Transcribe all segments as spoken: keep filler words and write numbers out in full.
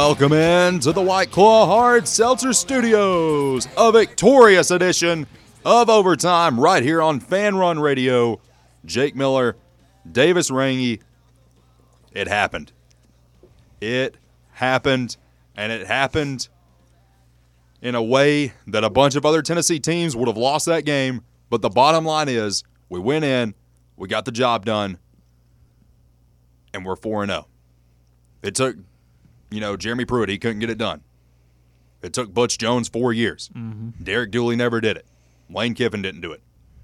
Welcome in to the White Claw Hard Seltzer Studios, a victorious edition of Overtime right here on Fan Run Radio. Jake Miller, Davis Rangy. It happened. It happened, and it happened in a way that a bunch of other Tennessee teams would have lost that game. But the bottom line is we went in, we got the job done, and we're four and oh. It took, you know, Jeremy Pruitt, he couldn't get it done. It took Butch Jones four years. Mm-hmm. Derek Dooley never did it. Lane Kiffin didn't do it.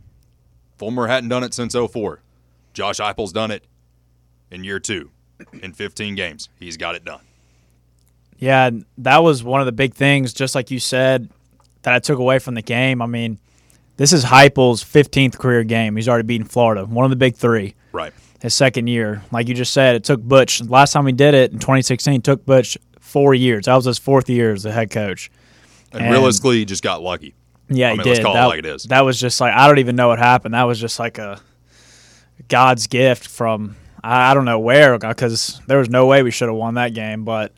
Fulmer hadn't done it since oh four. Josh Heupel's done it in year two. In fifteen games, he's got it done. Yeah, that was one of the big things, just like you said, that I took away from the game. I mean, this is Heupel's fifteenth career game. He's already beaten Florida, one of the big three. Right. His second year. Like you just said, it took Butch. Last time we did it in twenty sixteen, it took Butch four years. That was his fourth year as the head coach. And, and realistically, he just got lucky. Yeah, I he mean, did. Let's call that, it like it is. That was just like, I don't even know what happened. That was just like a God's gift from I don't know where, because there was no way we should have won that game. But,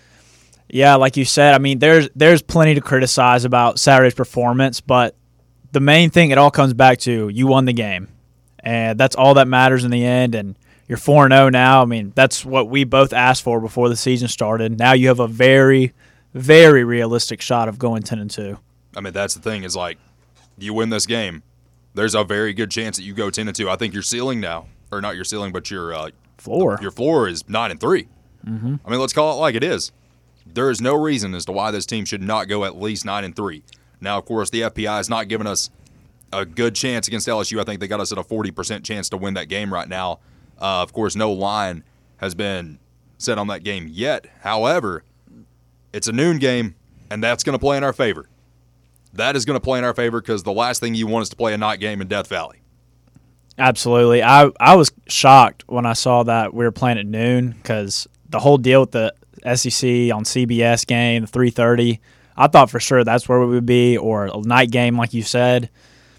yeah, like you said, I mean, there's there's plenty to criticize about Saturday's performance, but the main thing it all comes back to, you won the game. And that's all that matters in the end. And you're four and oh now. I mean, that's what we both asked for before the season started. Now you have a very, very realistic shot of going ten and two. I mean, that's the thing is, like, you win this game, there's a very good chance that you go ten and two. I think your ceiling now, or not your ceiling, but your uh, floor. Your floor is nine and three. Mm-hmm. I mean, let's call it like it is. There is no reason as to why this team should not go at least nine and three. Now, of course, the F P I is not giving us a good chance against L S U. I think they got us at a forty percent chance to win that game right now. Uh, of course, no line has been set on that game yet. However, it's a noon game, and that's going to play in our favor. That is going to play in our favor because the last thing you want is to play a night game in Death Valley. Absolutely. I, I was shocked when I saw that we were playing at noon because the whole deal with the S E C on C B S game, the three thirty, I thought for sure that's where we would be, or a night game like you said.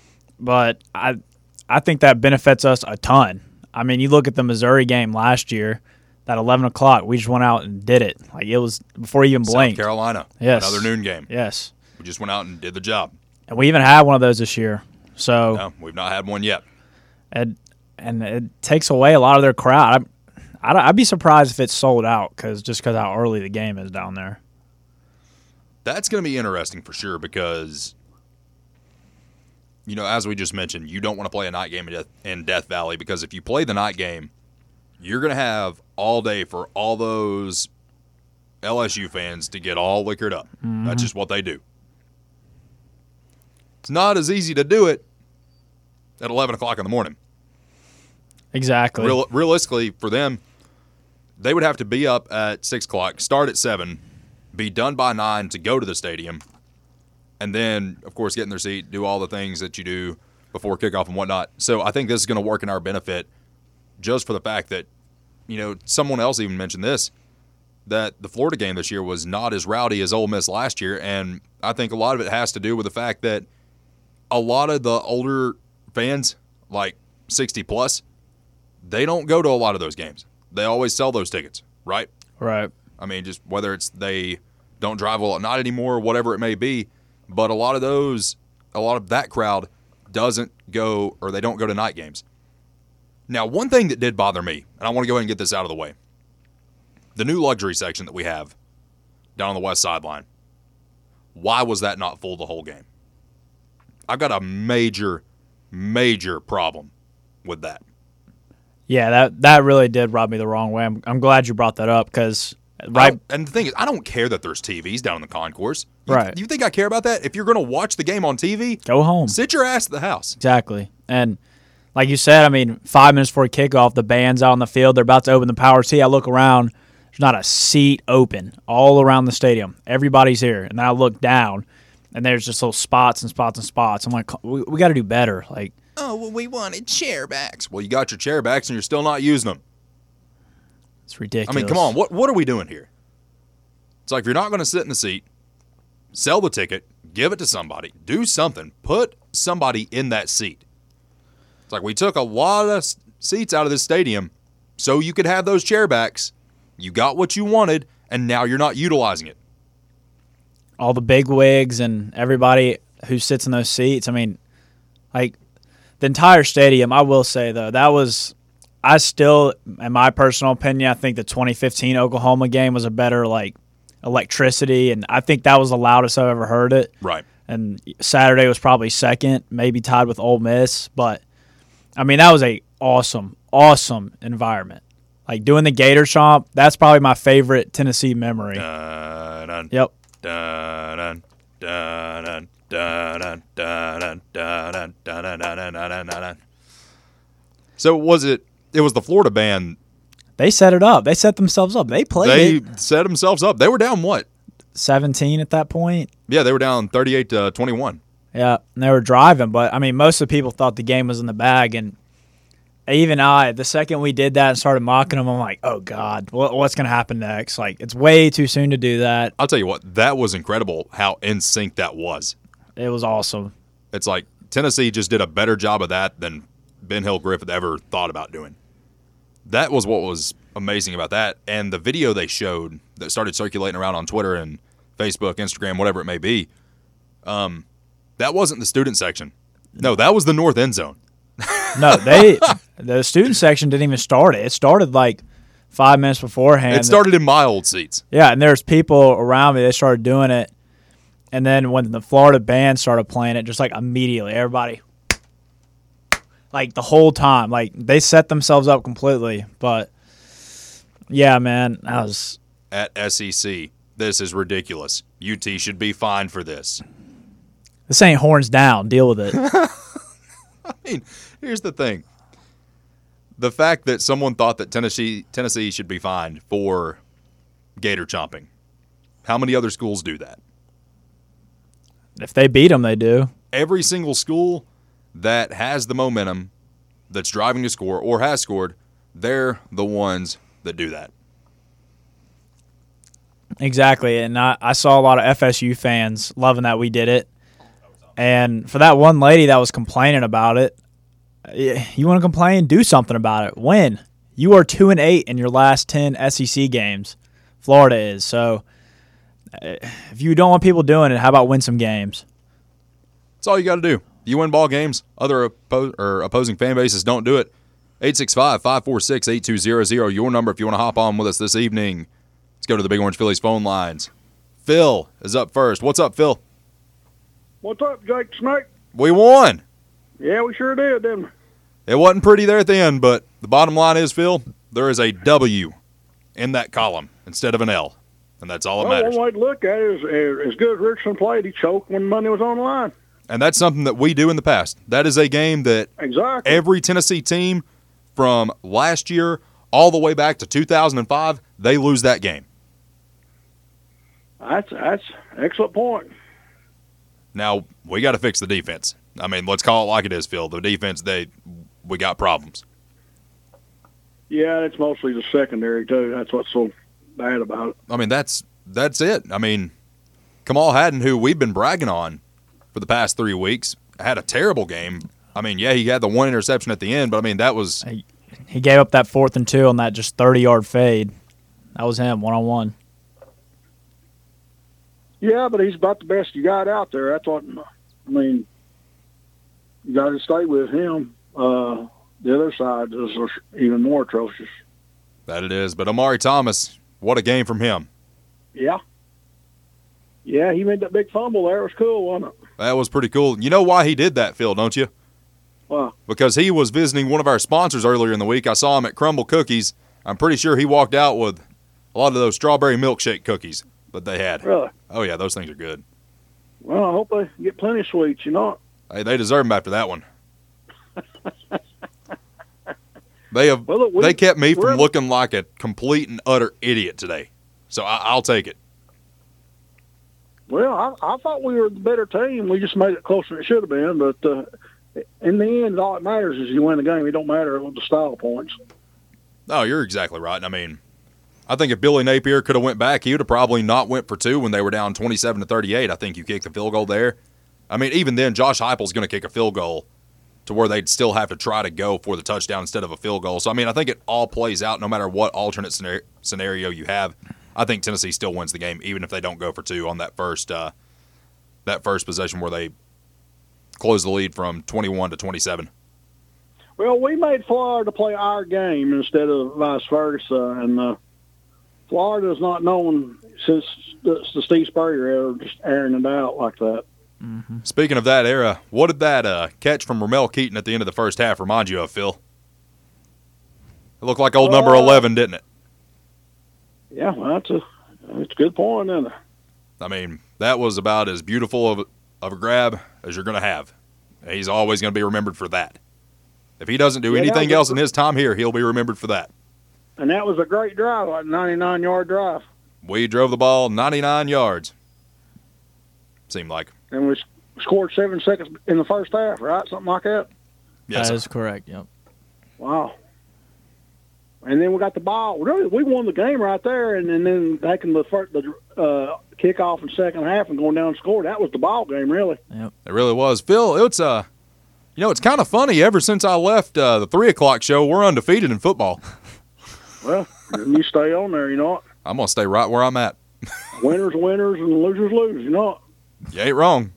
But I I think that benefits us a ton. I mean, you look at the Missouri game last year, that eleven o'clock, we just went out and did it. Like, it was before you even blinked. South Carolina, yes. Another noon game. Yes. We just went out and did the job. And we even had one of those this year. So no, we've not had one yet. And, and it takes away a lot of their crowd. I, I'd, I'd be surprised if it's sold out cause, just because how early the game is down there. That's going to be interesting for sure because, you know, as we just mentioned, you don't want to play a night game in Death, in Death Valley because if you play the night game, you're going to have all day for all those L S U fans to get all liquored up. Mm-hmm. That's just what they do. It's not as easy to do it at eleven o'clock in the morning. Exactly. Real, realistically, for them, they would have to be up at six o'clock, start at seven, be done by nine to go to the stadium, and then, of course, get in their seat, do all the things that you do before kickoff and whatnot. So I think this is going to work in our benefit just for the fact that, you know, someone else even mentioned this, that the Florida game this year was not as rowdy as Ole Miss last year, and I think a lot of it has to do with the fact that a lot of the older fans, like sixty plus, they don't go to a lot of those games. They always sell those tickets, right? Right. I mean, just whether it's they don't drive well at night anymore, whatever it may be, but a lot of those, a lot of that crowd doesn't go, or they don't go to night games. Now, one thing that did bother me, and I want to go ahead and get this out of the way, the new luxury section that we have down on the west sideline, why was that not full the whole game? I've got a major, major problem with that. Yeah, that that really did rub me the wrong way. I'm, I'm glad you brought that up because right. And the thing is, I don't care that there's T Vs down in the concourse. You, right. You think I care about that? If you're going to watch the game on T V, go home. Sit your ass at the house. Exactly. And like you said, I mean, five minutes before kickoff, the band's out on the field. They're about to open the power tee. I look around. There's not a seat open all around the stadium. Everybody's here. And then I look down, and there's just little spots and spots and spots. I'm like, we, we got to do better. Like, oh, well, we wanted chair backs. Well, you got your chair backs, and you're still not using them. It's ridiculous. I mean, come on. What what are we doing here? It's like if you're not going to sit in the seat, sell the ticket, give it to somebody, do something, put somebody in that seat. It's like we took a lot of seats out of this stadium so you could have those chair backs. You got what you wanted, and now you're not utilizing it. All the big wigs and everybody who sits in those seats. I mean, like the entire stadium, I will say, though, that was – I still, in my personal opinion, I think the twenty fifteen Oklahoma game was a better, like, electricity, and I think that was the loudest I've ever heard it. Right. And Saturday was probably second, maybe tied with Ole Miss. But, I mean, that was a awesome, awesome environment. Like, doing the Gator Chomp, that's probably my favorite Tennessee memory. Dun, dun, Yep. dun, dun, dun, dun, dun, dun, dun, dun, dun, dun, dun, dun, dun, dun. So was it – it was the Florida band. They set it up. They set themselves up. They played They it. set themselves up. They were down what? seventeen at that point. Yeah, they were down thirty-eight to twenty-one. Yeah, and they were driving. But, I mean, most of the people thought the game was in the bag. And even I, the second we did that and started mocking them, I'm like, oh, God, what, what's going to happen next? Like, it's way too soon to do that. I'll tell you what, that was incredible how in sync that was. It was awesome. It's like Tennessee just did a better job of that than Ben Hill Griffith ever thought about doing. That was what was amazing about that. And the video they showed that started circulating around on Twitter and Facebook, Instagram, whatever it may be, um, that wasn't the student section. No, that was the north end zone. No, they the student section didn't even start it. It started like five minutes beforehand. It started in my old seats. Yeah, and there's people around me. They started doing it. And then when the Florida band started playing it, just like immediately, everybody, like the whole time, like they set themselves up completely. But yeah, man, that was At S E C, this is ridiculous. U T should be fined for this. this ain't horns down. Deal with it. I mean, here's the thing. The fact that someone thought that Tennessee Tennessee should be fined for gator chomping. How many other schools do that? If they beat them, they do. Every single school that has the momentum, that's driving to score or has scored, they're the ones that do that. Exactly, and I, I saw a lot of F S U fans loving that we did it. And for that one lady that was complaining about it, you want to complain? Do something about it. Win. You are two and eight in your last ten S E C games. Florida is. So if you don't want people doing it, how about win some games? That's all you got to do. You win ball games. Other oppo- or opposing fan bases don't do it. eight six five, five four six, eight two zero zero, your number if you want to hop on with us this evening. Let's go to the Big Orange Phillies phone lines. Phil is up first. What's up, Phil? What's up, Jake Snake? We won. Yeah, we sure did, didn't we? It wasn't pretty there at the end, but the bottom line is, Phil, there is a W in that column instead of an L, and that's all that Well, matters. one way to look at it is, uh, as good as Richardson played, he choked when money was on the line. And that's something that we do in the past. That is a game that Exactly. every Tennessee team from last year all the way back to two thousand five, they lose that game. That's that's an excellent point. Now, we got to fix the defense. I mean, let's call it like it is, Phil. The defense, they we got problems. Yeah, it's mostly the secondary too. That's what's so bad about it. I mean, that's that's it. I mean, Kamal Haddon, who we've been bragging on for the past three weeks, had a terrible game. I mean, yeah, he had the one interception at the end, but I mean, that was He, he gave up that fourth and two on that just thirty-yard fade. That was him, one-on-one. Yeah, but he's about the best you got out there. That's what I mean. You got to stay with him. Uh, the other side is even more atrocious. that it is. But Amari Thomas, what a game from him. Yeah. Yeah, he made that big fumble there. It was cool, wasn't it? That was pretty cool. You know why he did that, Phil, don't you? Wow. Because he was visiting one of our sponsors earlier in the week. I saw him at Crumble Cookies. I'm pretty sure he walked out with a lot of those strawberry milkshake cookies that they had. Really? Oh, yeah, those things are good. Well, I hope they get plenty of sweets, you know. Hey, they deserve them after that one. They have. Well, look, we- they kept me we're- from looking like a complete and utter idiot today. So I, I'll take it. Well, I, I thought we were the better team. We just made it closer than it should have been. But uh, in the end, all that matters is you win the game. It don't matter with the style points. No, you're exactly right. I mean, I think if Billy Napier could have went back, he would have probably not went for two when they were down twenty-seven to thirty-eight. I think you kicked the field goal there. I mean, even then, Josh Heupel's going to kick a field goal to where they'd still have to try to go for the touchdown instead of a field goal. So, I mean, I think it all plays out no matter what alternate scenario you have. I think Tennessee still wins the game, even if they don't go for two on that first uh, that first possession where they close the lead from twenty-one to twenty-seven. Well, we made Florida play our game instead of vice versa, and uh, Florida's not known since the, the Steve Spurrier era just airing it out like that. Mm-hmm. Speaking of that era, what did that uh, catch from Ramel Keaton at the end of the first half remind you of, Phil? It looked like old number Uh, eleven, didn't it? Yeah, well, that's a that's a good point, isn't it? I mean, that was about as beautiful of a, of a grab as you're going to have. He's always going to be remembered for that. If he doesn't do Yeah, anything that was else a- in his time here, he'll be remembered for that. And that was a great drive, like ninety-nine yard drive. We drove the ball ninety-nine yards. Seemed like. And we scored seven seconds in the first half, right? Something like that. Yes, That sir. is correct, yep. Wow. And then we got the ball. Really, we won the game right there, and, and then taking the first, the uh, kickoff in the second half and going down and score. That was the ball game, really. Yep. It really was. Phil, it's uh, you know, it's kind of funny. Ever since I left uh, the three o'clock show, we're undefeated in football. Well, you stay on there, you know what? I'm going to stay right where I'm at. Winners, winners, and losers, lose, you know what? You ain't wrong.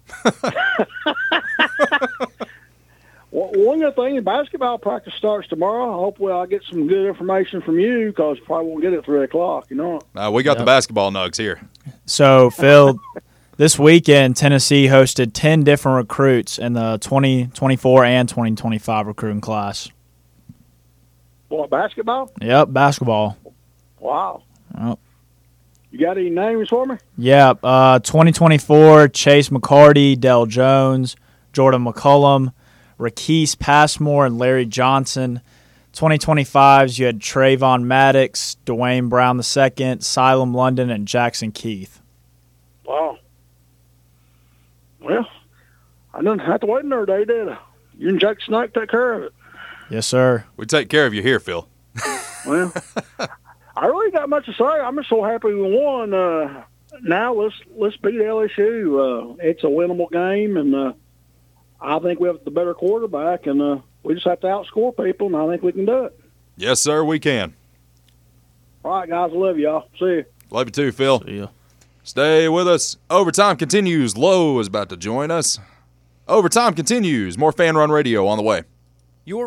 Well, one good thing, basketball practice starts tomorrow. Hopefully I'll get some good information from you because probably won't get it at three o'clock, you know. Uh, we got Yep. the basketball nugs here. So, Phil, this weekend, Tennessee hosted ten different recruits in the twenty twenty-four and twenty twenty-five recruiting class. What, basketball? Yep, basketball. Wow. Yep. You got any names for me? Yeah, uh, twenty twenty-four, Chase McCarty, Dell Jones, Jordan McCullum, Rakeese Passmore, and Larry Johnson. twenty twenty-fives, you had Trayvon Maddox, Dwayne Brown the second, Silam London, and Jackson Keith. Wow. Well, I didn't have to wait another day, did I? You and Jake Snake take care of it. Yes, sir. We take care of you here, Phil. Well, I really got much to say. I'm just so happy we won. Uh, now let's let's beat L S U. Uh, it's a winnable game, and uh, I think we have the better quarterback, and uh, we just have to outscore people, and I think we can do it. Yes, sir, we can. All right, guys, I love y'all. See you. Love you too, Phil. See ya. Stay with us. Overtime continues. Lowe is about to join us. Overtime continues. More Fan Run Radio on the way. Your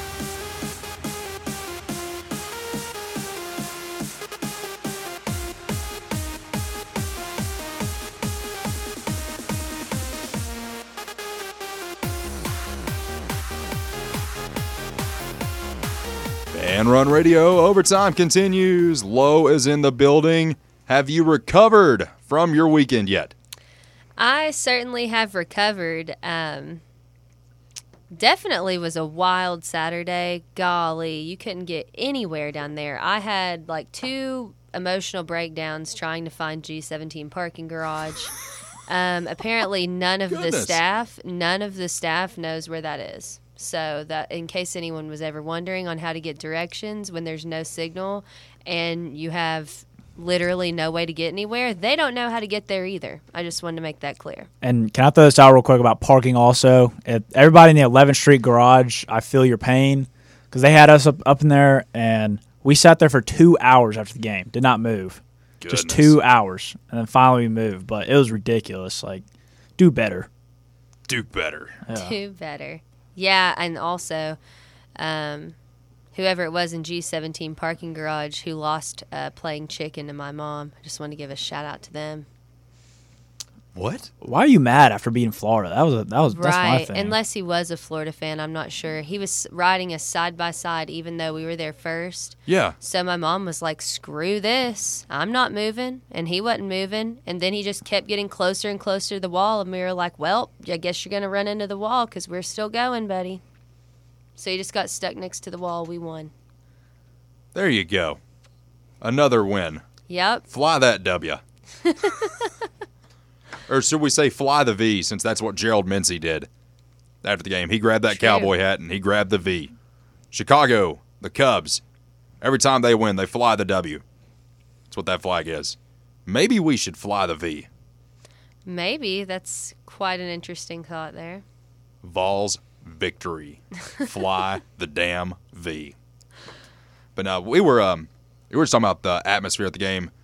Fan Run Radio. Overtime continues. Lowe is in the building. Have you recovered from your weekend yet? I certainly have recovered. Um, definitely was a wild Saturday. Golly, you couldn't get anywhere down there. I had like two emotional breakdowns trying to find G seventeen parking garage. Um, apparently, none of the Goodness. staff, none of the staff knows where that is. So that, in case anyone was ever wondering on how to get directions when there's no signal and you have literally no way to get anywhere, they don't know how to get there either. I just wanted to make that clear. And can I throw this out real quick about parking also? If everybody in the eleventh Street garage, I feel your pain because they had us up, up in there, and we sat there for two hours after the game, did not move. Just Goodness. two hours, and then finally we moved. But it was ridiculous. Like, do better. Do better. Yeah. Do better. Yeah, and also, um, whoever it was in G seventeen parking garage who lost uh, playing chicken to my mom, I just want to give a shout out to them. What? Why are you mad after beating Florida? That was a, that was that's my Right, thing. unless he was a Florida fan, I'm not sure. He was riding us side by side, even though we were there first. Yeah. So my mom was like, "Screw this! I'm not moving," and he wasn't moving. And then he just kept getting closer and closer to the wall, and we were like, "Well, I guess you're gonna run into the wall because we're still going, buddy." So he just got stuck next to the wall. We won. There you go. Another win. Yep. Fly that W. Or should we say fly the V, since that's what Gerald Mincy did after the game. He grabbed that True. cowboy hat and he grabbed the V. Chicago, the Cubs, every time they win, they fly the W. That's what that flag is. Maybe we should fly the V. Maybe that's quite an interesting thought there. Vols victory. Fly the damn V. But no, we were um we were just talking about the atmosphere at the game.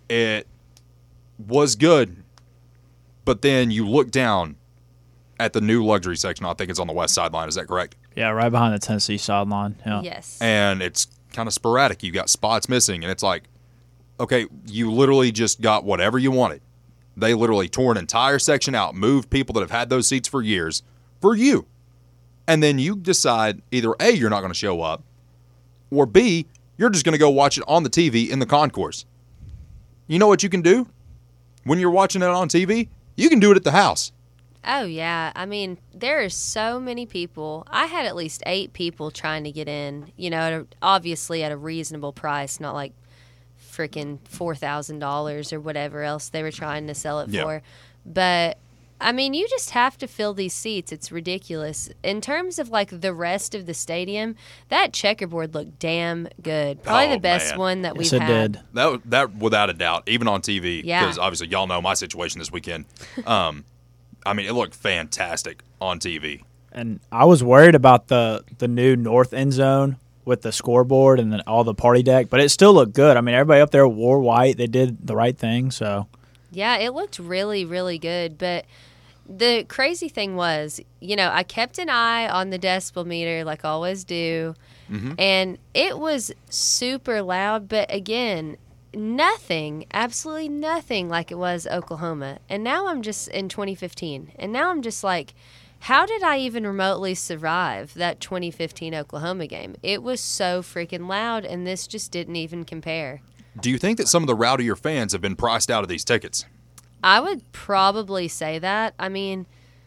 it was good, but then you look down at the new luxury section. I think it's on the west sideline. Is that correct? Yeah, right behind the Tennessee sideline. Yeah. Yes. And it's kind of sporadic. You got spots missing, and it's like, okay, you literally just got whatever you wanted. They literally tore an entire section out, moved people that have had those seats for years for you. And then you decide either A, you're not going to show up, or B, you're just going to go watch it on the T V in the concourse. You know what you can do when you're watching it on T V? You can do it at the house. Oh, yeah. I mean, there are so many people. I had at least eight people trying to get in, you know, at a, obviously at a reasonable price, not like freaking four thousand dollars or whatever else they were trying to sell it Yeah. for. But, I mean, you just have to fill these seats. It's ridiculous. In terms of, like, the rest of the stadium, that checkerboard looked damn good. Probably Oh, the best man. one that Yes, we've it had. did. That that without a doubt, even on T V, Yeah. because obviously y'all know my situation this weekend. Um, I mean, it looked fantastic on T V. And I was worried about the the new north end zone with the scoreboard and then all the party deck, but it still looked good. I mean, everybody up there wore white. They did the right thing, so. Yeah, it looked really, really good. But the crazy thing was, you know, I kept an eye on the decibel meter like I always do, and it was super loud. But again, nothing, absolutely nothing like it was Oklahoma. And now I'm just in twenty fifteen, and now I'm just like, how did I even remotely survive that twenty fifteen Oklahoma game? It was so freaking loud, and this just didn't even compare. Do you think that some of the rowdier fans have been priced out of these tickets? I would probably say that. I mean,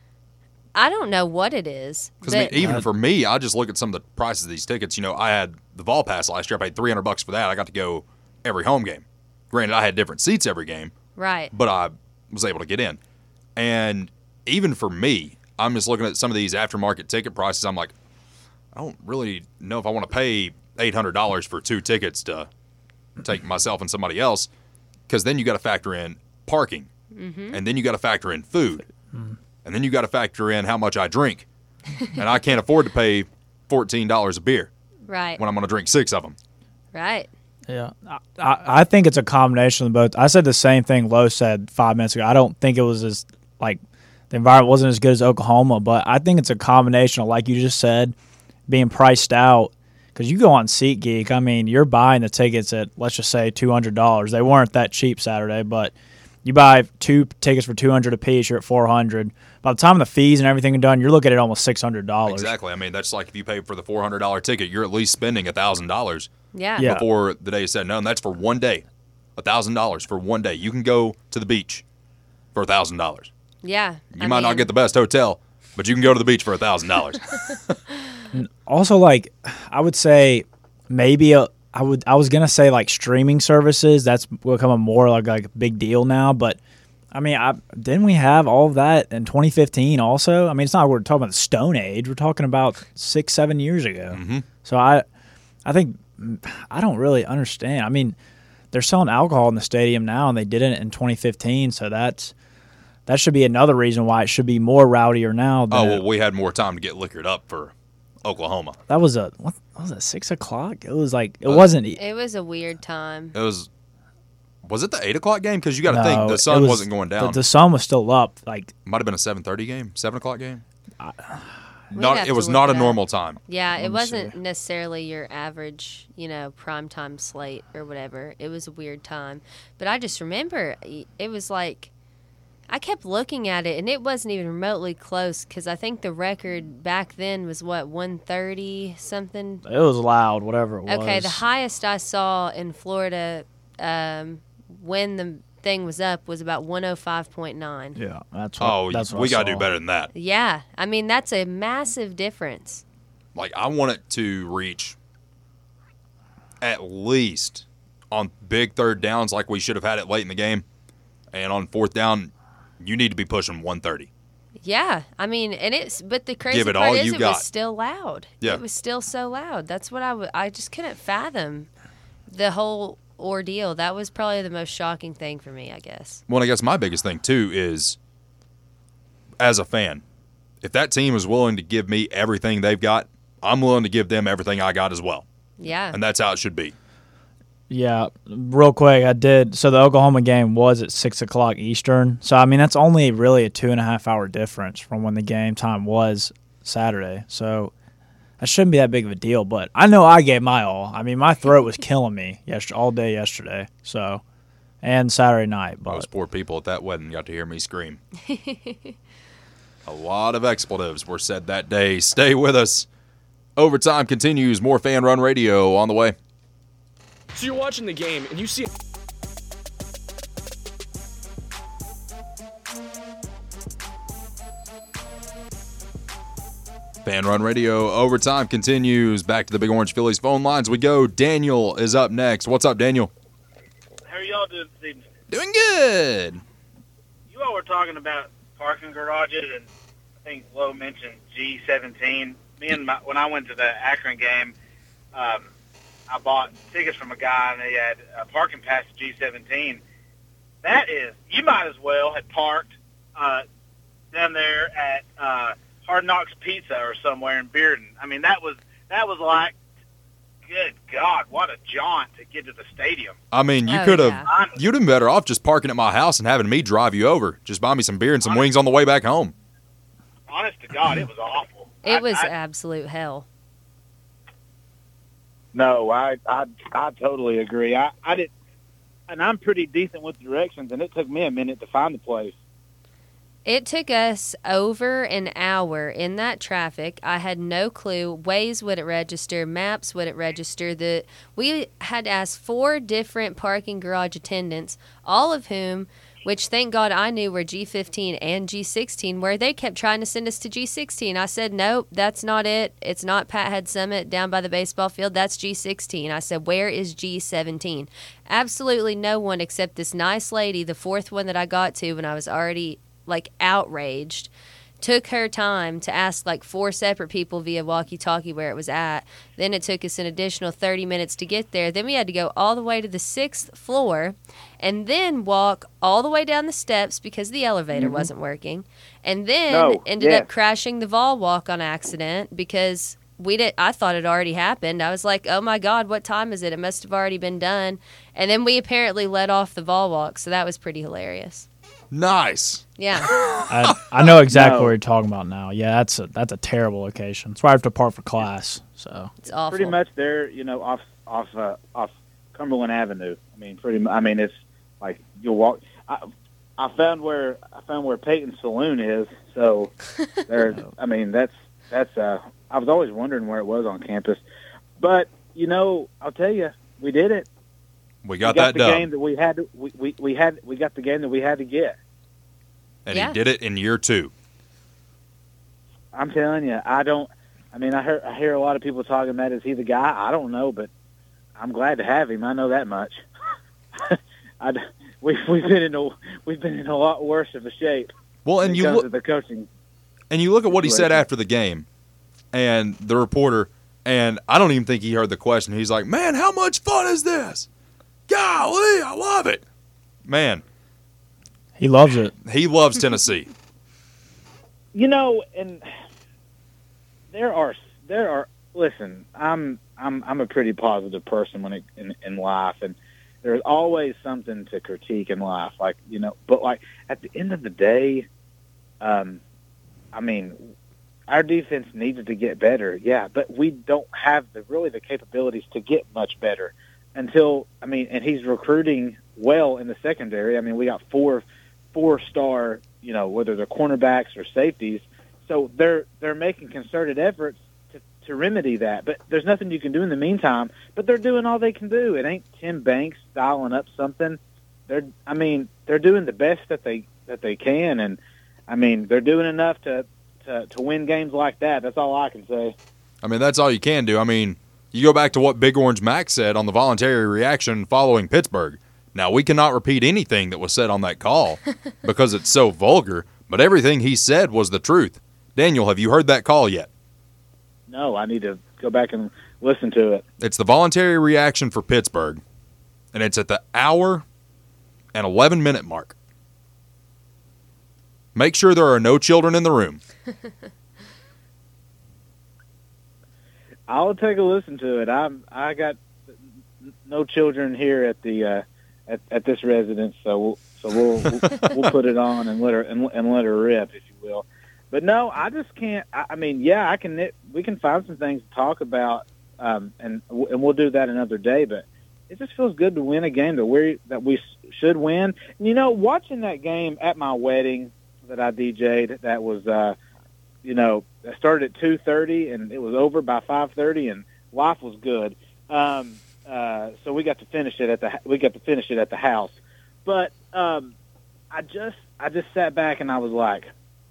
I don't know what it is. Because I mean, but- even for me, I just look at some of the prices of these tickets. You know, I had the Vol Pass last year. I paid three hundred bucks for that. I got to go every home game. Granted, I had different seats every game, right. but I was able to get in. And even for me, I'm just looking at some of these aftermarket ticket prices. I'm like, I don't really know if I want to pay eight hundred dollars for two tickets to take myself and somebody else, because then you got to factor in parking, Mm-hmm. and then you got to factor in food, and then you got to factor in how much I drink, and I can't afford to pay fourteen dollars a beer Right. when I'm going to drink six of them. Right. Yeah, I, I I think it's a combination of both. I said the same thing Lowe said five minutes ago. I don't think it was as, like, the environment wasn't as good as Oklahoma, but I think it's a combination of, like you just said, being priced out. Because you go on SeatGeek, I mean, you're buying the tickets at, let's just say, two hundred dollars. They weren't that cheap Saturday, but you buy two tickets for two hundred dollars apiece, you're at four hundred dollars. By the time the fees and everything are done, you're looking at almost six hundred dollars. Exactly. I mean, that's like if you pay for the four hundred dollars ticket, you're at least spending one thousand dollars Yeah. Yeah. before the day is said and done. That's for one day. one thousand dollars for one day. You can go to the beach for one thousand dollars. Yeah. You might not get the best hotel, but you can go to the beach for one thousand dollars. Also, like, I would say maybe a, I would I was gonna say like streaming services. That's becoming more like like a big deal now. But I mean, I, didn't we have all of that in twenty fifteen? Also, I mean, it's not like we're talking about the Stone Age. We're talking about six, seven years ago. Mm-hmm. So I, I think I don't really understand. I mean, they're selling alcohol in the stadium now, and they did it in twenty fifteen. So that's that should be another reason why it should be more rowdier now. Than Oh, it- well, we had more time to get liquored up for Oklahoma. that was a what, what was it six o'clock? It was like it Uh, wasn't. It was a weird time. It was, was it the eight o'clock game? Because you got to no, think the it sun was- wasn't going down. The, the sun was still up. Like Might have been a seven thirty game, seven o'clock game. We'd Not, have it to was look not a it up. normal time. Yeah, it me wasn't see. necessarily your average, you know, primetime slate or whatever. It was a weird time. But I just remember it was like, I kept looking at it, and it wasn't even remotely close because I think the record back then was, what, one thirty something? it was loud, whatever it was. Okay, the highest I saw in Florida um, when the thing was up was about one oh five point nine. Yeah, that's what, Oh, that's what we I got to saw. do better than that. Yeah, I mean, that's a massive difference. Like, I want it to reach at least on big third downs like we should have had it late in the game. And on fourth down, you need to be pushing one thirty. Yeah, I mean, and it's but the crazy Give it part all is you it got. was still loud. Yeah. It was still so loud. That's what I would. I just couldn't fathom the whole ordeal. That was probably the most shocking thing for me, I guess. Well, I guess my biggest thing, too, is as a fan, if that team is willing to give me everything they've got, I'm willing to give them everything I got as well. Yeah, And that's how it should be. Yeah, real quick, I did. So the Oklahoma game was at six o'clock Eastern. So I mean, that's only really a two and a half hour difference from when the game time was Saturday. So that shouldn't be that big of a deal. But I know I gave my all. I mean, my throat was killing me yesterday, all day yesterday. So and Saturday night. But Those poor people at that wedding got to hear me scream. A lot of expletives were said that day. Stay with us. Overtime continues. More Fan Run Radio on the way. So you're watching the game and you see Fan Run Radio Overtime continues. Back to the Big Orange Phillies phone lines we go. Daniel is up next. What's up, Daniel? How are y'all doing this evening? Doing good. You all were talking about parking garages, and I think Lowe mentioned G seventeen. Me and my, when I went to the Akron game, um, I bought tickets from a guy, and he had a parking pass to G seventeen. That is, you might as well have parked uh, down there at uh, Hard Knocks Pizza or somewhere in Bearden. I mean, that was that was like, good God, what a jaunt to get to the stadium. I mean, you Oh, could have, yeah. you'd have been better off just parking at my house and having me drive you over. Just buy me some beer and some wings on the way back home. Honest to God, it was awful. I- It was I, absolute hell. No, I I I totally agree. I I did, and I'm pretty decent with directions, and it took me a minute to find the place. It took us over an hour in that traffic. I had no clue. Waze wouldn't register. Maps wouldn't register. The we had asked four different parking garage attendants, all of whom, which thank God I knew were G fifteen and G sixteen, where they kept trying to send us to G sixteen. I said, nope, that's not it. It's not Pat Head Summit down by the baseball field. That's G sixteen. I said, where is G seventeen? Absolutely no one except this nice lady, the fourth one that I got to when I was already like outraged, took her time to ask like four separate people via walkie-talkie where it was at. Then it took us an additional thirty minutes to get there. Then we had to go all the way to the sixth floor and then walk all the way down the steps because the elevator Mm-hmm. wasn't working. And then No, ended yes. up crashing the Vol Walk on accident because we did. I thought it already happened. I was like, oh my God, what time is it? It must have already been done. And then we apparently let off the Vol Walk, so that was pretty hilarious. Nice. Yeah. I, I know exactly No. what you're talking about now. Yeah, that's a that's a terrible location. That's why I have to park for class. So It's awful. Pretty much there, you know, off off uh, off Cumberland Avenue. I mean, pretty. mu- I mean, it's like you'll walk. I, I found where I found where Peyton's Saloon is. So there. I mean, that's that's. Uh, I was always wondering where it was on campus, but you know, I'll tell you, we did it. We got, we got that the done. game that we had. To, we, we we had we got the game that we had to get. And Yeah. he did it in year two. I'm telling you, I don't. I mean, I hear I hear a lot of people talking about is he the guy? I don't know, but I'm glad to have him. I know that much. I, we've we've been in a we've been in a lot worse of a shape. Well, and when it you comes look, to the coaching. and you look at what he said situation. after the game, and the reporter, and I don't even think he heard the question. He's like, "Man, how much fun is this? Golly, I love it." Man, he loves it. he loves Tennessee. You know, and there are there are. Listen, I'm I'm I'm a pretty positive person when it in, in life, and there's always something to critique in life, like you know. But like at the end of the day, um, I mean, our defense needed to get better, yeah, but we don't have the really the capabilities to get much better until I mean, and he's recruiting well in the secondary. I mean, we got four four star, you know, whether they're cornerbacks or safeties. So they're they're making concerted efforts to, to remedy that. But there's nothing you can do in the meantime. But they're doing all they can do. It ain't Tim Banks dialing up something. They're I mean, they're doing the best that they that they can, and I mean, they're doing enough to, to, to win games like that. That's all I can say. I mean, that's all you can do. I mean, you go back to what Big Orange Mac said on the voluntary reaction following Pittsburgh. Now, we cannot repeat anything that was said on that call because it's so vulgar, but everything he said was the truth. Daniel, have you heard that call yet? No, I need to go back and listen to it. It's the voluntary reaction for Pittsburgh, and it's at the hour and eleven minute mark. Make sure there are no children in the room. I'll take a listen to it. I'm I got no children here at the uh, at, at this residence, so we'll so we'll we'll, we'll put it on and let her and, and let her rip, if you will. But no, I just can't. I, I mean, yeah, I can. We can find some things to talk about, um, and and we'll do that another day. But it just feels good to win a game that we that we should win. And, you know, watching that game at my wedding that I D J'd, that was, uh, you know, I started at two thirty and it was over by five thirty, and life was good. Um, uh, so we got to finish it at the we got to finish it at the house. But um, I just I just sat back and I was like,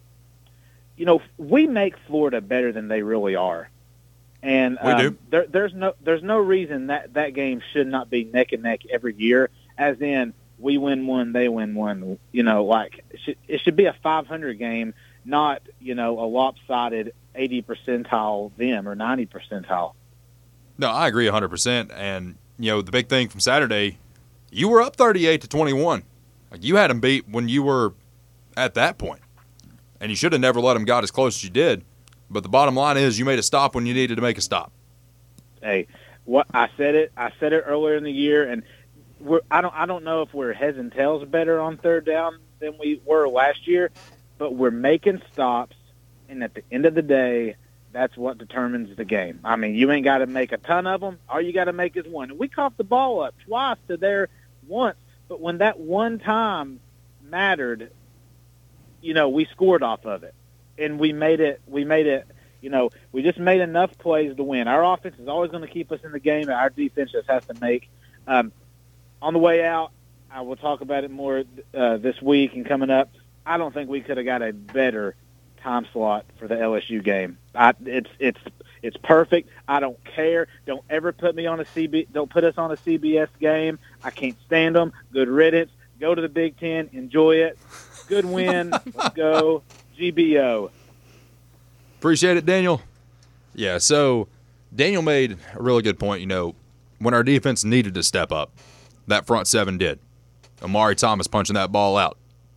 you know, we make Florida better than they really are. And we um, do. There, there's no there's no reason that that game should not be neck and neck every year. As in, we win one, they win one. You know, like it should, it should be a five hundred game, not, you know, a lopsided eighty percentile them or ninety percentile. No, I agree one hundred percent. And you know, the big thing from Saturday, you were up thirty-eight to twenty-one. Like, you had them beat when you were at that point, and you should have never let them get as close as you did. But the bottom line is, you made a stop when you needed to make a stop. Hey, what I said it. I said it earlier in the year, and we're, I don't. I don't know if we're heads and tails better on third down than we were last year, but we're making stops, and at the end of the day, that's what determines the game. I mean, you ain't got to make a ton of them. All you got to make is one. And we coughed the ball up twice to there once, but when that one time mattered, you know, we scored off of it. And we made it, we made it, you know, we just made enough plays to win. Our offense is always going to keep us in the game, and our defense just has to make. Um, on the way out, I will talk about it more uh, this week and coming up. I don't think we could have got a better time slot for the L S U game. I, it's it's it's perfect. I don't care. Don't ever put me on a C B. Don't put us on a C B S game. I can't stand them. Good riddance. Go to the Big Ten. Enjoy it. Good win. Let's go. G B O. Appreciate it, Daniel. Yeah, so Daniel made a really good point. You know, when our defense needed to step up, that front seven did. Amari Thomas punching that ball out,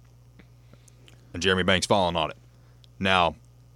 and Jeremy Banks falling on it. Now,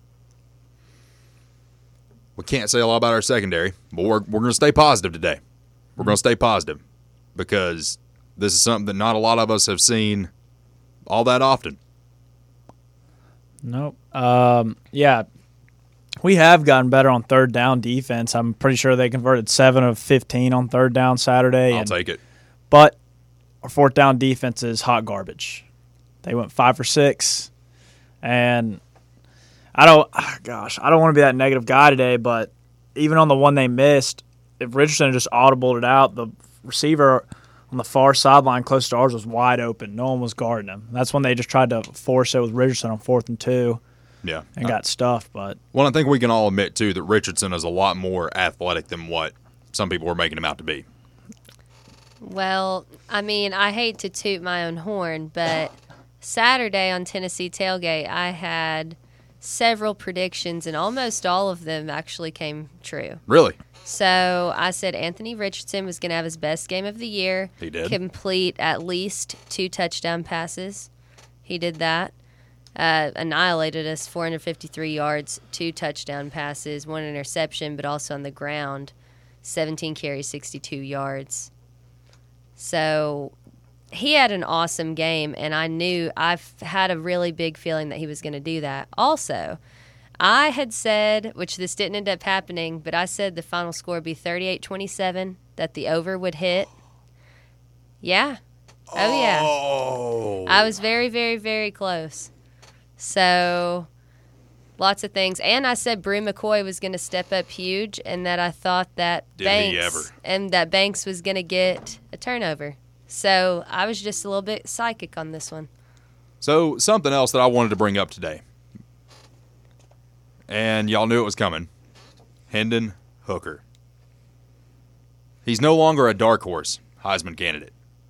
we can't say a lot about our secondary, but we're, we're going to stay positive today. We're going to stay positive because this is something that not a lot of us have seen all that often. Nope. Um, yeah, we have gotten better on third down defense. I'm pretty sure they converted seven of fifteen on third down Saturday. I'll and, take it. But our fourth down defense is hot garbage. They went five for six, and I don't. Gosh, I don't want to be that negative guy today, but even on the one they missed, if Richardson just audibled it out, the receiver on the far sideline close to ours was wide open. No one was guarding him. That's when they just tried to force it with Richardson on fourth and two. Yeah. And got stuffed. But well, I think we can all admit, too, that Richardson is a lot more athletic than what some people were making him out to be. Well, I mean, I hate to toot my own horn, but Saturday on Tennessee Tailgate, I had several predictions, and almost all of them actually came true. Really? So I said Anthony Richardson was going to have his best game of the year. He did. Complete at least two touchdown passes. He did that. Uh, annihilated us, four hundred fifty-three yards, two touchdown passes, one interception, but also on the ground, seventeen carries, sixty-two yards. So he had an awesome game, and I knew I've had a really big feeling that he was going to do that. Also, I had said, which this didn't end up happening, but I said the final score would be thirty-eight twenty-seven, that the over would hit. Yeah. Oh, yeah. Oh. I was very, very, very close. So, lots of things. And I said Brew McCoy was going to step up huge, and that I thought that Did Banks he ever. and that Banks was going to get a turnover. So, I was just a little bit psychic on this one. So, something else that I wanted to bring up today, and y'all knew it was coming, Hendon Hooker. He's no longer a dark horse Heisman candidate.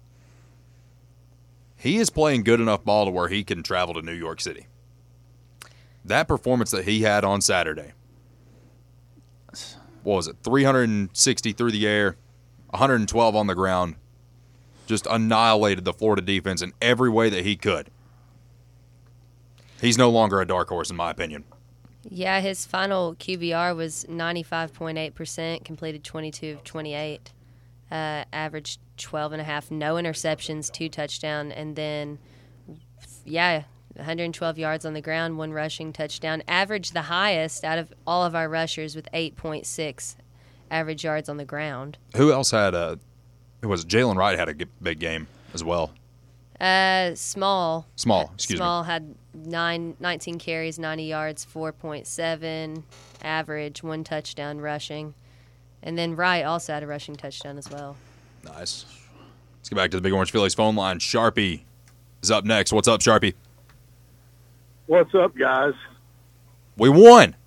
He is playing good enough ball to where he can travel to New York City. That performance that he had on Saturday, what was it, three hundred sixty through the air, one hundred twelve on the ground, just annihilated the Florida defense in every way that he could. He's no longer a dark horse, in my opinion. Yeah, his final Q B R was ninety-five point eight percent, completed twenty-two of twenty-eight. uh, averaged twelve and a half, no interceptions, two touchdown, and then, yeah, one hundred twelve yards on the ground, one rushing touchdown. Averaged the highest out of all of our rushers with eight point six average yards on the ground. Who else had a? It was Jalen Wright had a g- big game as well. Uh, Small. Small, excuse Small me. had nine, nineteen carries, ninety yards, four point seven average, one touchdown rushing. And then Wright also had a rushing touchdown as well. Nice. Let's get back to the Big Orange Phillies phone line. Sharpie is up next. What's up, Sharpie? What's up, guys? We won.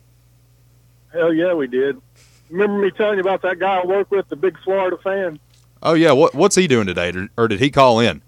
Hell yeah, we did. Remember me telling you about that guy I work with, the big Florida fan? Oh, yeah. What What's he doing today? Did- Or did he call in?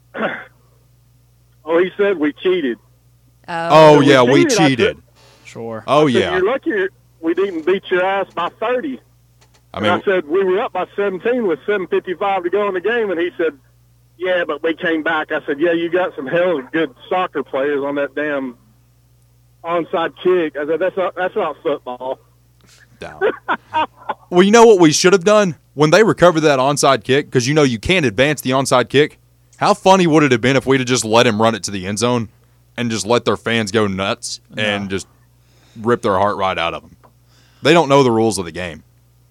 Oh, he said we cheated. Oh, we yeah, we cheated, I cheated. Sure. Oh, I said, yeah. You're lucky we didn't beat your ass by thirty. I And mean, I said, we were up by seventeen with seven fifty-five to go in the game, and he said, yeah, but we came back. I said, yeah, you got some hell of good soccer players on that damn onside kick. I said, that's not, that's not football. down. Well, you know what we should have done? When they recovered that onside kick, because you know you can't advance the onside kick, how funny would it have been if we'd have just let him run it to the end zone and just let their fans go nuts and No. just rip their heart right out of them? They don't know the rules of the game.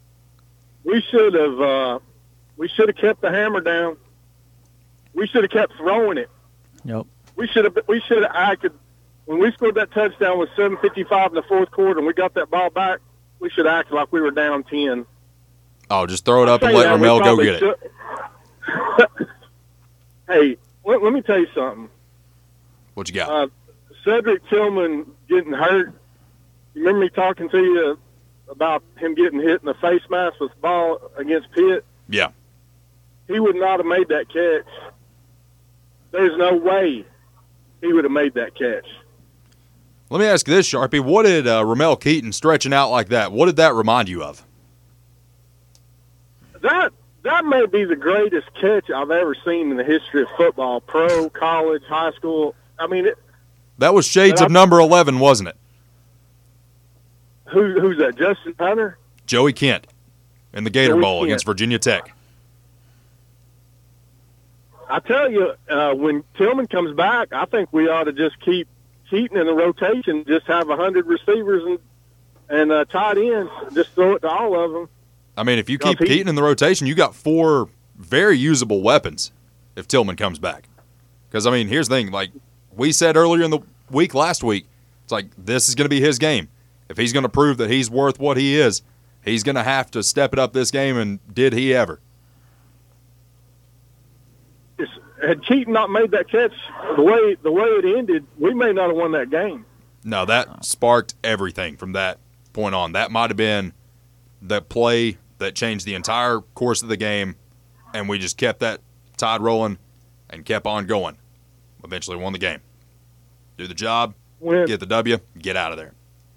We should have uh, we should have kept the hammer down. We should have kept throwing it. Yep. We should have we should have acted when we scored that touchdown with seven fifty-five in the fourth quarter and we got that ball back. We should act like we were down ten. Oh, just throw it up and Say let that, we Ramel go probably get it. should- Hey, let, let me tell you something. What you got? Uh, Cedric Tillman getting hurt. You remember me talking to you about him getting hit in the face mask with the ball against Pitt? Yeah. He would not have made that catch. There's no way he would have made that catch. Let me ask you this, Sharpie. What did uh, Ramel Keaton stretching out like that, what did that remind you of? That that may be the greatest catch I've ever seen in the history of football, pro, college, high school. I mean, it, That was shades But of I- number eleven, wasn't it? who who's that? Justin Hunter? Joey Kent in the Gator Joey Bowl Kent. against Virginia Tech. I tell you, uh, when Tillman comes back, I think we ought to just keep Keaton in the rotation, just have a hundred receivers and and uh, tight ends, just throw it to all of them. I mean, if you Well, keep if he- Keaton in the rotation, you got four very usable weapons if Tillman comes back. Because, I mean, here's the thing. Like we said earlier in the week last week, it's like this is going to be his game. If he's going to prove that he's worth what he is, he's going to have to step it up this game, and did he ever? It's, had Keaton not made that catch the way the way it ended, we may not have won that game. No, that sparked everything from that point on. That might have been the play that changed the entire course of the game, and we just kept that tide rolling and kept on going. Eventually won the game. Do the job, When get the W, get out of there.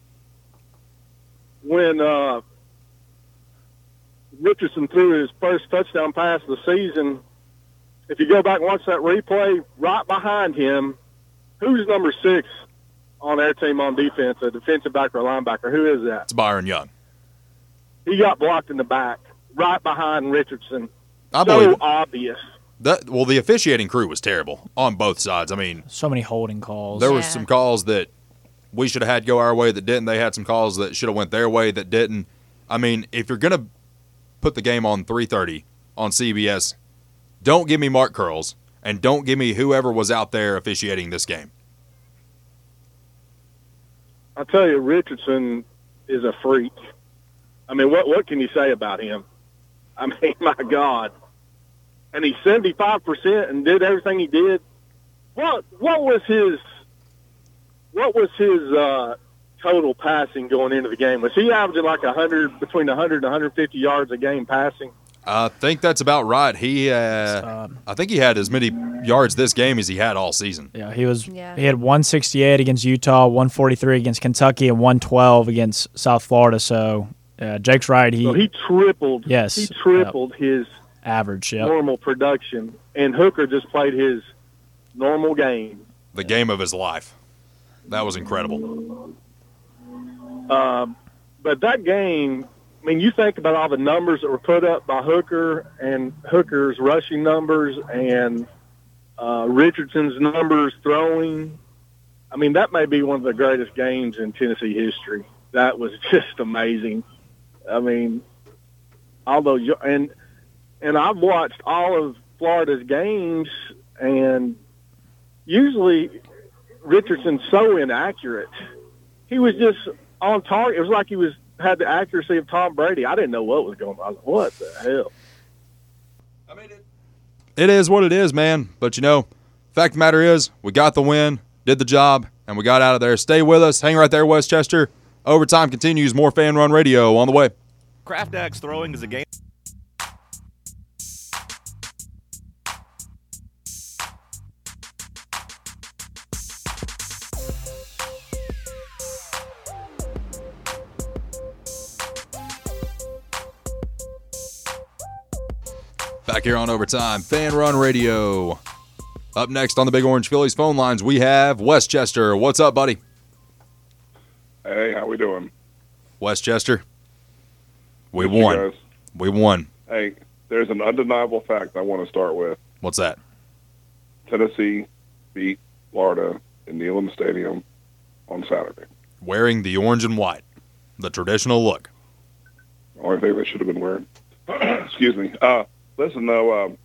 when uh, Richardson threw his first touchdown pass of the season, if you go back and watch that replay, right behind him, who's number six on their team on defense, a defensive back or a linebacker? Who is that? It's Byron Young. He got blocked in the back, right behind Richardson. I So believe it. obvious. That, well, the officiating crew was terrible on both sides. I mean, So many holding calls. there was Yeah. some calls that we should have had go our way that didn't. They had some calls that should have went their way that didn't. I mean, if you're going to put the game on three thirty on C B S, don't give me Mark Curls and don't give me whoever was out there officiating this game. I tell you, Richardson is a freak. I mean, what what can you say about him? I mean, my God. And he's seventy-five percent and did everything he did. What what was his what was his uh, total passing going into the game? Was he averaging like a hundred between a hundred and one hundred fifty yards a game passing? I think that's about right. He, uh, Um, I think he had as many yards this game as he had all season. Yeah, he was. Yeah. He had one sixty-eight against Utah, one forty-three against Kentucky, and one twelve against South Florida. So uh, Jake's right. He, So he tripled. Yes, he tripled his average. Yep. normal production, and Hooker just played his normal game. The game of his life. That was incredible. Um, but that game, I mean, you think about all the numbers that were put up by Hooker and Hooker's rushing numbers and uh, Richardson's numbers throwing. I mean, that may be one of the greatest games in Tennessee history. That was just amazing. I mean, although and and I've watched all of Florida's games, and usually Richardson's so inaccurate. He was just on target. It was like he was had the accuracy of Tom Brady. I didn't know what was going on. I was like, what the hell? I mean, it, it is what it is, man. But, you know, fact of the matter is we got the win, did the job, and we got out of there. Stay with us. Hang right there, Westchester. Overtime continues. More Fan Run Radio on the way. Kraft Axe Throwing is a game. Back here on Overtime, Fan Run Radio. Up next on the Big Orange Phillies phone lines, we have Westchester. What's up, buddy? Hey, how we doing? Westchester, we Good, you won. guys. We won. Hey, there's an undeniable fact I want to start with. What's that? Tennessee beat Florida in Neyland Stadium on Saturday. Wearing the orange and white, the traditional look. The only thing they should have been wearing. Excuse me. Uh, listen, though, um,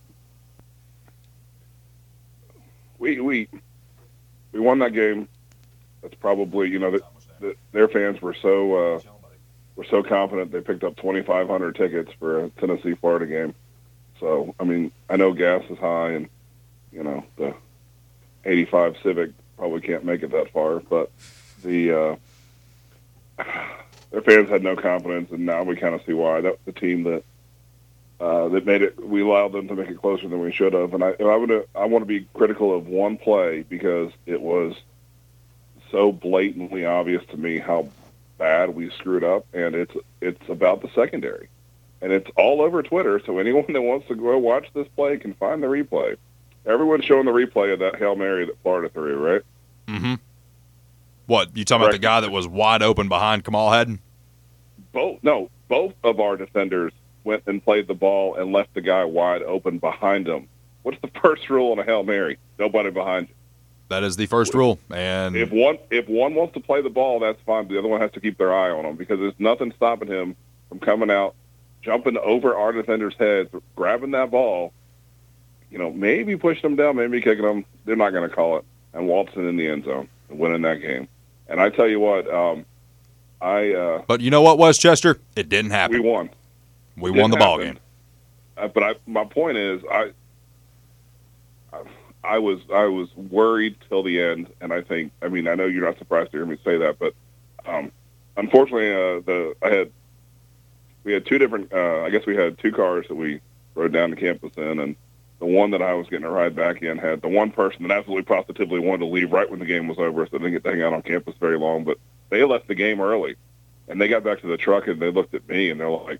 we we we won that game. That's probably, you know, the, the, their fans were so uh, were so confident they picked up twenty-five hundred tickets for a Tennessee Florida game. So, I mean, I know gas is high, and you know the eighty-five Civic probably can't make it that far, but the uh, their fans had no confidence, and now we kind of see why. That was the team that uh, that made it. We allowed them to make it closer than we should have, and I and I would I want to be critical of one play because it was so blatantly obvious to me how bad we screwed up, and it's it's about the secondary, and it's all over Twitter. So anyone that wants to go watch this play can find the replay. Everyone's showing the replay of that Hail Mary that Florida threw, right? Mm-hmm. What, you talking about the guy that was wide open behind Kamal Hadden? Both, no, both of our defenders went and played the ball and left the guy wide open behind him. What's the first rule on a Hail Mary? Nobody behind you. That is the first rule. And if one if one wants to play the ball, that's fine. The other one has to keep their eye on him because there's nothing stopping him from coming out, jumping over our defenders' heads, grabbing that ball, you know, maybe pushing them down, maybe kicking them. They're not going to call it, and waltzing in the end zone and winning that game. And I tell you what, um, I. Uh, but you know what, Westchester? It didn't happen. We won. We won the ball game. Uh, but I, my point is, I, I, I was I was worried till the end, and I think, I mean, I know you're not surprised to hear me say that, but um, unfortunately, uh, the I had we had two different. Uh, I guess we had two cars that we rode down to campus in, and the one that I was getting a ride back in had the one person that absolutely positively wanted to leave right when the game was over, so they didn't get to hang out on campus very long. But they left the game early, and they got back to the truck, and they looked at me, and they're like,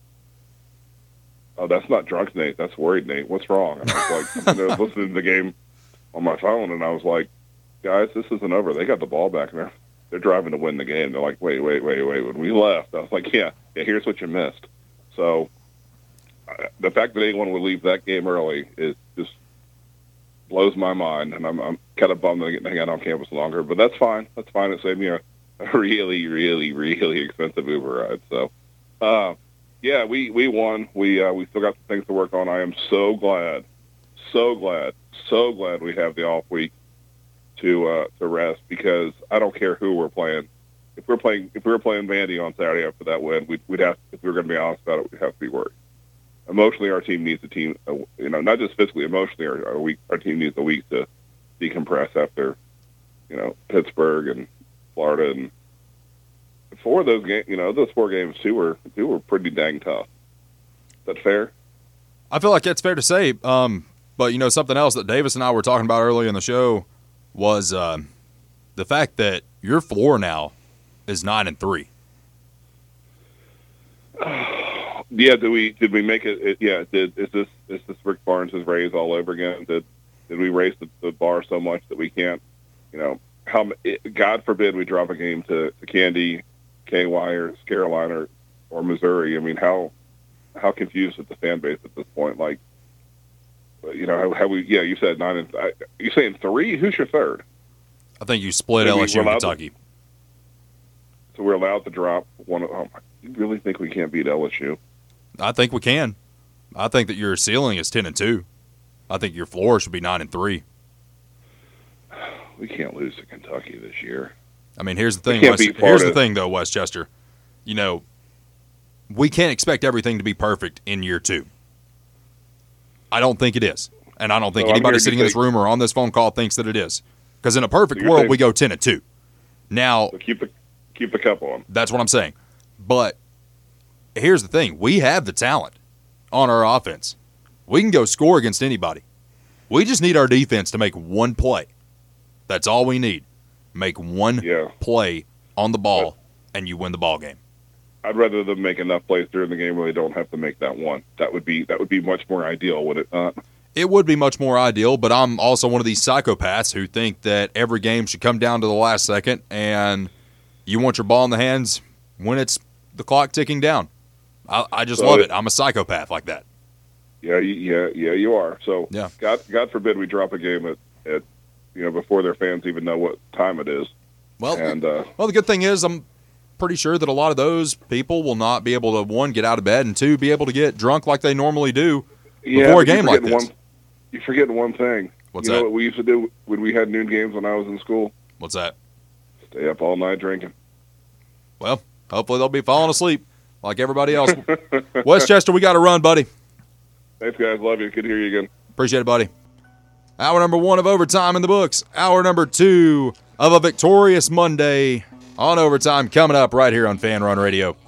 "Oh, that's not drunk, Nate. That's worried, Nate. What's wrong?" And I was like, I was listening to the game on my phone, and I was like, "Guys, this isn't over. They got the ball back, and they're, they're driving to win the game." They're like, "Wait, wait, wait, wait." When we left, I was like, "Yeah, yeah. Here's what you missed." So uh, the fact that anyone would leave that game early is just blows my mind, and I'm, I'm kind of bummed that I get to hang out on campus longer. But that's fine. That's fine. It saved me a, a really, really, really expensive Uber ride. So. Uh, Yeah, we, we won. We uh, we still got some things to work on. I am so glad, so glad, so glad we have the off week to uh, to rest because I don't care who we're playing. If we're playing if we were playing Vandy on Saturday after that win, we'd, we'd have if we were going to be honest about it, we'd have to be worried. Emotionally, our team needs a team. Uh, you know, not just physically, emotionally, our our, week, our team needs a week to decompress after you know Pittsburgh and Florida and. Four of those games, you know, those four games two were two were pretty dang tough. Is that fair? I feel like that's fair to say. Um, but you know, something else that Davis and I were talking about earlier in the show was uh, the fact that your floor now is nine and three. Yeah, did we did we make it? it yeah, did is this is this Rick Barnes' raise all over again? Did did we raise the, the bar so much that we can't? You know, how? It, God forbid we drop a game to, to Candy. K Y or Carolina or or Missouri. I mean, how how confused is the fan base at this point? Like, you know, how, how we? Yeah, you said nine and th- you saying three? Who's your third? I think you split Maybe L S U we're and allowed to- Kentucky. So we're allowed to drop one. Of, oh my, you really think we can't beat L S U? I think we can. I think that your ceiling is ten and two. I think your floor should be nine and three. We can't lose to Kentucky this year. I mean, here's the We thing. can't West, beat here's the Florida. thing, though, Westchester. You know, we can't expect everything to be perfect in year two. I don't think it is, and I don't think So I'm anybody hearing sitting you in this think- room or on this phone call thinks that it is. Because in a perfect So you're world, saying- we go ten and two. Now, So keep the keep the cup on. that's what I'm saying. But here's the thing: we have the talent on our offense. We can go score against anybody. We just need our defense to make one play. That's all we need. Make one Yeah. play on the ball, and you win the ball game. I'd rather them make enough plays during the game where they don't have to make that one. That would be that would be much more ideal, would it not? It would be much more ideal, but I'm also one of these psychopaths who think that every game should come down to the last second, and you want your ball in the hands when it's the clock ticking down. I, I just So love it- it. I'm a psychopath like that. Yeah, you- yeah, yeah. You are. So Yeah. God, God forbid we drop a game at, at you know before their fans even know what time it is. Well, And uh, well, the good thing is I'm pretty sure that a lot of those people will not be able to, one, get out of bed, and two, be able to get drunk like they normally do yeah, before a but you're game like forgetting this. One, you're forgetting one thing. What's you know that? what we used to do when we had noon games when I was in school? What's that? Stay up all night drinking. Well, hopefully they'll be falling asleep like everybody else. Westchester, we got to run, buddy. Thanks, guys. Love you. Good to hear you again. Appreciate it, buddy. Hour number one of Overtime in the books. Hour number two of a victorious Monday on Overtime coming up right here on Fan Run Radio.